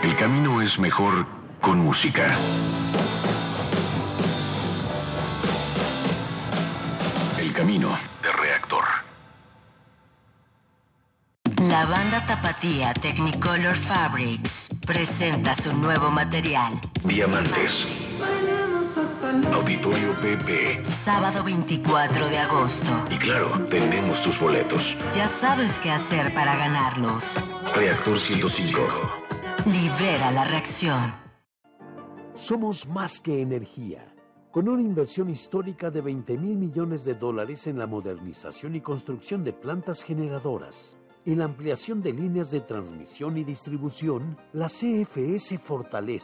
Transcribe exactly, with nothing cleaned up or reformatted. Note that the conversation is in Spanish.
El camino es mejor con música. El camino de Reactor. La banda tapatía Technicolor Fabrics presenta su nuevo material. Diamantes. Auditorio P P. Sábado veinticuatro de agosto. Y claro, tenemos tus boletos. Ya sabes qué hacer para ganarlos. Reactor ciento cinco. Libera la reacción. Somos más que energía. Con una inversión histórica de veinte mil millones de dólares en la modernización y construcción de plantas generadoras, en la ampliación de líneas de transmisión y distribución, la C F E se fortalece